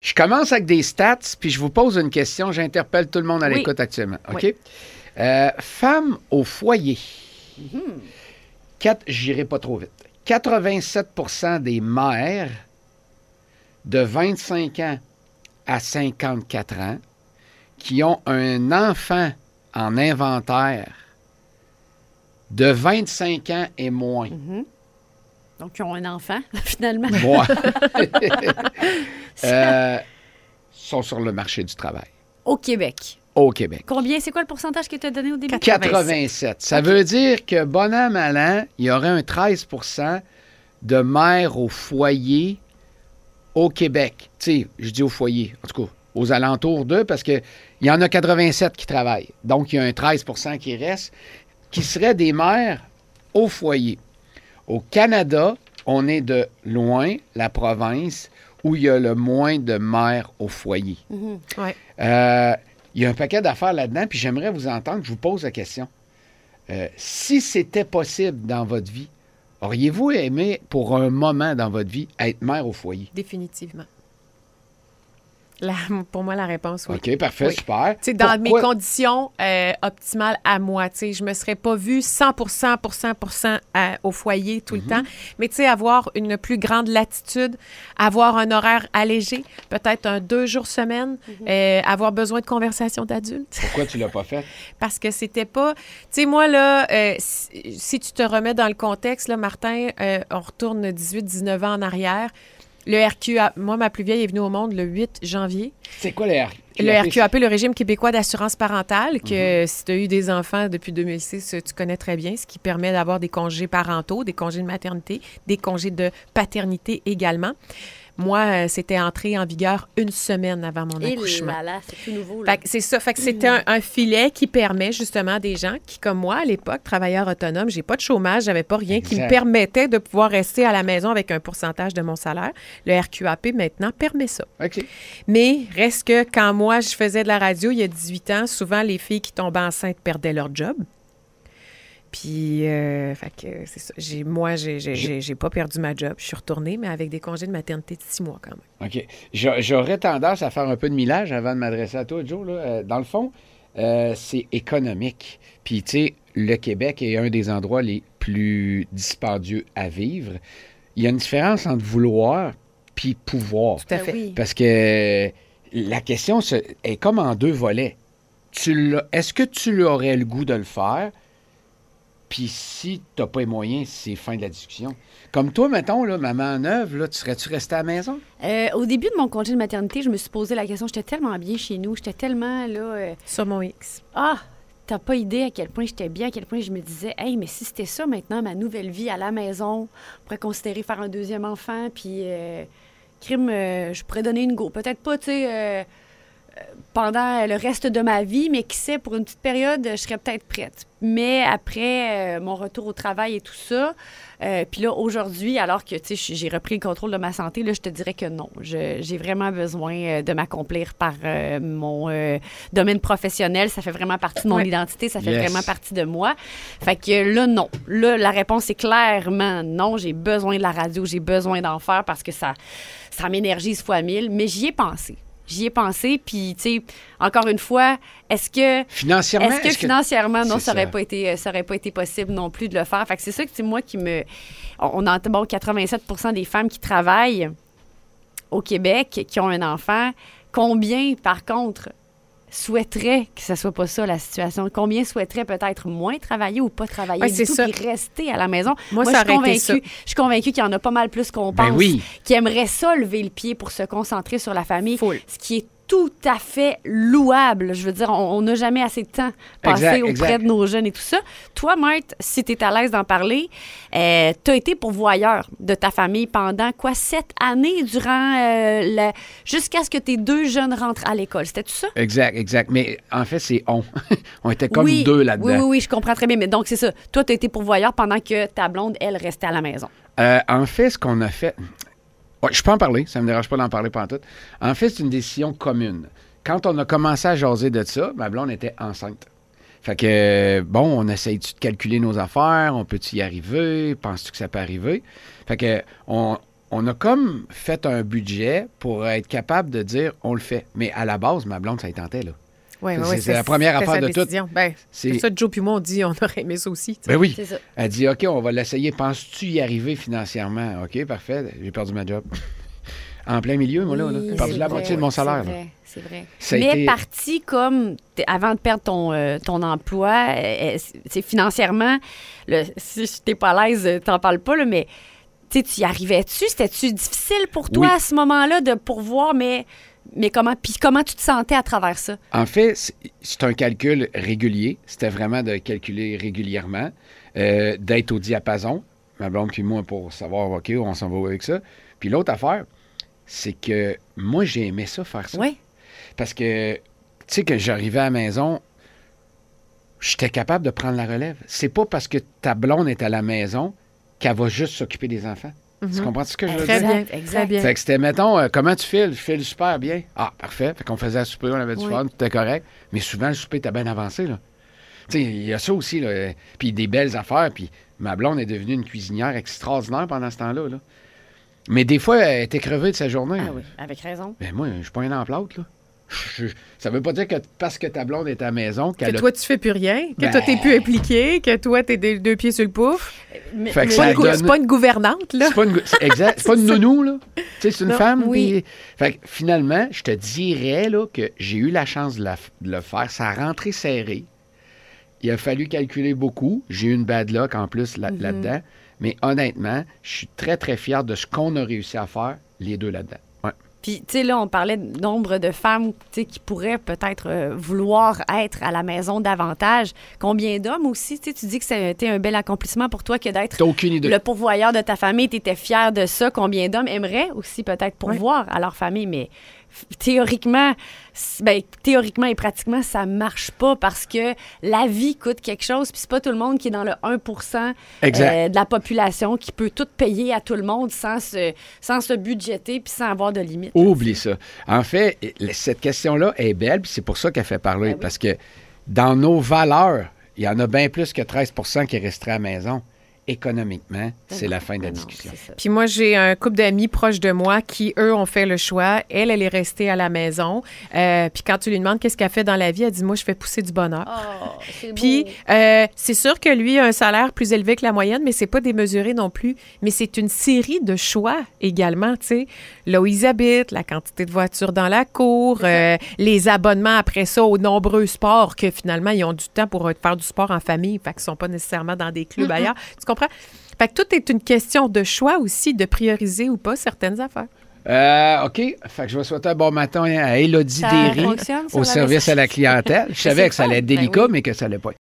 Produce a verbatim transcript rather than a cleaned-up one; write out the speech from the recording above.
Je commence avec des stats, puis je vous pose une question. J'interpelle tout le monde à Oui. l'écoute actuellement. OK? Oui. Euh, femmes au foyer. Mm-hmm. Quatre, j'irai pas trop vite. quatre-vingt-sept pour cent des mères de vingt-cinq ans à cinquante-quatre ans qui ont un enfant en inventaire de vingt-cinq ans et moins. Mm-hmm. Donc, ils ont un enfant, finalement. Moi. euh, sont sur le marché du travail. Au Québec. Au Québec. Combien? C'est quoi le pourcentage que tu as donné au début? quatre-vingt-sept. Ça OK. veut dire que, bon an, mal an, il y aurait un treize pour cent de mères au foyer au Québec. Tu sais, je dis au foyer, en tout cas, aux alentours d'eux, parce qu'il y en a quatre-vingt-sept qui travaillent. Donc, il y a un treize pour cent qui reste, qui seraient des mères au foyer. Au Canada, on est de loin la province où il y a le moins de mères au foyer. Mm-hmm. Oui. Euh, il y a un paquet d'affaires là-dedans, puis j'aimerais vous entendre. Je vous pose la question. Euh, si c'était possible dans votre vie, auriez-vous aimé, pour un moment dans votre vie, être mère au foyer? Définitivement. La- pour moi, la réponse, oui. OK, parfait, Oui. super. Tu sais, dans mes Pourquoi- conditions euh, optimales à moi, tu sais, je me serais pas vue cent pour cent, pour cent, pour cent à- au foyer tout le temps. Mais tu sais, avoir une plus grande latitude, avoir un horaire allégé, peut-être un deux jours semaine, euh, avoir besoin de conversations d'adultes. Pourquoi tu l'as pas fait? Parce que c'était pas... Tu sais, moi, là, euh, si, si tu te remets dans le contexte, là, Martin, euh, on retourne dix-huit dix-neuf ans en arrière. Le R Q A... Moi, ma plus vieille est venue au monde le huit janvier. C'est quoi le R Q A P? Le R Q A P, le régime québécois d'assurance parentale, que si tu as eu des enfants depuis deux mille six, tu connais très bien, ce qui permet d'avoir des congés parentaux, des congés de maternité, des congés de paternité également. Moi, euh, c'était entré en vigueur une semaine avant mon Et accouchement. là, là, c'est tout nouveau. Là. Fait que c'est ça. Fait que c'était un, un filet qui permet justement des gens qui, comme moi, à l'époque, travailleurs autonomes, j'ai pas de chômage, j'avais pas rien qui Exact. me permettait de pouvoir rester à la maison avec un pourcentage de mon salaire. Le R Q A P, maintenant, permet ça. OK. Mais reste que quand moi, je faisais de la radio il y a dix-huit ans, souvent, les filles qui tombaient enceintes perdaient leur job. Puis, euh, fait que c'est ça. J'ai, moi, j'ai, j'ai, j'ai, j'ai pas perdu ma job. Je suis retournée, mais avec des congés de maternité de six mois quand même. OK. J'a- J'aurais tendance à faire un peu de millage avant de m'adresser à toi, Joe. Là. Euh, dans le fond, euh, c'est économique. Puis, tu sais, le Québec est un des endroits les plus dispendieux à vivre. Il y a une différence entre vouloir puis pouvoir. Tout à Ben fait. oui. Parce que la question se- est comme en deux volets. Tu l'as- Est-ce que tu aurais le goût de le faire? Puis si tu n'as pas les moyens, c'est fin de la discussion. Comme toi, mettons, là, maman neuve, là, tu serais-tu resté à la maison? Euh, au début de mon congé de maternité, je me suis posé la question. J'étais tellement bien chez nous. J'étais tellement, là... euh, Sur mon X. Ah, t'as pas idée à quel point j'étais bien, à quel point je me disais, hey, mais si c'était ça maintenant, ma nouvelle vie à la maison, on pourrait considérer faire un deuxième enfant, puis euh, crime, euh, je pourrais donner une go. Peut-être pas, tu sais, euh, euh, pendant le reste de ma vie, mais qui sait, pour une petite période, je serais peut-être prête. Mais après euh, mon retour au travail et tout ça, euh, puis là, aujourd'hui, alors que, tu sais, j'ai repris le contrôle de ma santé, là, je te dirais que non. Je- j'ai vraiment besoin euh, de m'accomplir par euh, mon euh, domaine professionnel. Ça fait vraiment partie de mon Ouais. identité. Ça fait Yes. vraiment partie de moi. Fait que là, non. Là, la réponse est clairement non. J'ai besoin de la radio. J'ai besoin d'en faire parce que ça, ça m'énergise fois mille. Mais j'y ai pensé. J'y ai pensé. Puis, tu sais, encore une fois, est-ce que... Financièrement, Est-ce que financièrement, non, C'est ça n'aurait ça. pas été, ça aurait pas été possible non plus de le faire. Fait que c'est ça que c'est moi qui me... On a bon, quatre-vingt-sept pour cent des femmes qui travaillent au Québec, qui ont un enfant. Combien, par contre, souhaiteraient que ce soit pas ça, la situation? Combien souhaiteraient peut-être moins travailler ou pas travailler Ouais, du c'est tout, ça. puis rester à la maison? Moi, je ça suis aurait été convaincue, ça. je suis convaincue qu'il y en a pas mal plus qu'on pense Ben oui. qui aimeraient ça lever le pied pour se concentrer sur la famille. Full. Ce qui est tout à fait louable. Je veux dire, on on n'a jamais assez de temps passé Exact, auprès exact. de nos jeunes et tout ça. Toi, Marthe, si tu es à l'aise d'en parler, euh, tu as été pourvoyeur de ta famille pendant quoi, sept années durant euh, la- jusqu'à ce que tes deux jeunes rentrent à l'école. C'était tout ça? Exact, exact. Mais en fait, c'est on. On était comme oui, deux là-dedans. Oui, oui, oui, je comprends très bien. Mais donc, c'est ça. Toi, tu as été pourvoyeur pendant que ta blonde, elle, restait à la maison. Euh, en fait, ce qu'on a fait... Ouais, je peux en parler, ça ne me dérange pas d'en parler pendant tout. En fait, c'est une décision commune. Quand on a commencé à jaser de ça, ma blonde était enceinte. Fait que, euh, bon, on essaye-tu de calculer nos affaires? On peut-tu y arriver? Penses-tu que ça peut arriver? Fait que, on, on a comme fait un budget pour être capable de dire on le fait. Mais à la base, ma blonde, ça y tentait, là. Oui, C'est- oui, c'est la première affaire de tout. Ben, C'est- c'est ça, Joe puis moi, on dit on aurait aimé ça aussi. tu sais. Ben oui. C'est ça. Elle dit, OK, on va l'essayer. Penses-tu y arriver financièrement? OK, parfait. J'ai perdu ma job. En plein milieu, moi, là. là. Oui, J'ai perdu c'est la vrai, moitié de mon c'est salaire. là. vrai, C'est vrai. Ça a Mais été- parti comme t'es- avant de perdre ton, euh, ton emploi, euh, c'est financièrement, le, si je t'es pas à l'aise, euh, t'en parles pas, là, mais tu sais, tu y arrivais-tu? C'était-tu difficile pour toi Oui. à ce moment-là de pourvoir, mais, mais comment, puis comment tu te sentais à travers ça? En fait, c'est- c'est un calcul régulier. C'était vraiment de calculer régulièrement, euh, d'être au diapason, ma blonde puis moi, pour savoir, OK, on s'en va avec ça. Puis l'autre affaire, c'est que moi, j'ai aimé ça, faire ça. Oui. Parce que, tu sais, que j'arrivais à la maison, j'étais capable de prendre la relève. C'est pas parce que ta blonde est à la maison qu'elle va juste s'occuper des enfants. Tu comprends ce que je veux Très dire? bien, Exact, très bien. Fait que c'était, mettons, euh, comment tu files? Je file super bien. Ah, parfait. Fait qu'on faisait à souper, on avait du Oui. fun, tout était correct. Mais souvent, le souper était bien avancé, là. Tu sais, il y a ça aussi, là. Puis des belles affaires. Puis ma blonde est devenue une cuisinière extraordinaire pendant ce temps-là, là. Mais des fois, elle était crevée de sa journée. Ah oui, avec raison. Ben moi, je suis pas un emplâtre, là. Je- ça veut pas dire que parce que ta blonde est à la maison qu'elle Que a... toi, tu fais plus rien, que Ben- toi, t'es plus impliqué, que toi, t'es des deux pieds sur le pouf. Mais- Fait que mais- ça C'est pas, une gou- donne- c'est pas une gouvernante, là. C'est pas une, gou- c'est exact, c'est pas une nounou, là. Tu sais, c'est une Non, femme. oui. puis- Fait que finalement, je te dirais, là, que j'ai eu la chance de, la f- de le faire. Ça a rentré serré. Il a fallu calculer beaucoup. J'ai eu une bad luck en plus là- Mm-hmm. là-dedans. Mais honnêtement, je suis très, très fier de ce qu'on a réussi à faire, les deux là-dedans. Ouais. Puis, tu sais, là, on parlait de nombre de femmes, tu sais, qui pourraient peut-être euh, vouloir être à la maison davantage. Combien d'hommes aussi? Tu sais, tu dis que c'était un bel accomplissement pour toi que d'être T'as aucune idée. le pourvoyeur de ta famille. Tu étais fier de ça. Combien d'hommes aimeraient aussi peut-être pourvoir à leur famille? Mais f- théoriquement, c- ben, théoriquement et pratiquement, ça marche pas parce que la vie coûte quelque chose. Puis c'est pas tout le monde qui est dans le un pour cent Exact. euh, de la population qui peut tout payer à tout le monde sans se, sans se budgéter puis sans avoir de limite. Oublie ça. En fait, cette question-là est belle, puis c'est pour ça qu'elle fait parler. Ben oui. Parce que dans nos valeurs, il y en a bien plus que treize pour cent qui resteraient à la maison. Économiquement, c'est la fin de la Non, discussion. c'est ça. Puis moi, j'ai un couple d'amis proches de moi qui, eux, ont fait le choix. Elle, elle est restée à la maison. Euh, puis quand tu lui demandes qu'est-ce qu'elle fait dans la vie, elle dit, moi, je fais pousser du bonheur. Oh, c'est Puis, beau. euh, c'est sûr que lui a un salaire plus élevé que la moyenne, mais c'est pas démesuré non plus. Mais c'est une série de choix également, tu sais. Là où ils habitent, la quantité de voitures dans la cour, euh, les abonnements après ça aux nombreux sports que finalement, ils ont du temps pour euh, faire du sport en famille, fait qu'ils sont pas nécessairement dans des clubs ailleurs. Tu comprends? Fait que tout est une question de choix aussi, de prioriser ou pas certaines affaires. Euh, OK. Fait que je vais souhaiter un bon matin à Élodie Ça Derry fonctionne, ça, au la service à la clientèle. Je savais C'est que ça allait être fun. Ben délicat, oui. mais que ça allait pas être.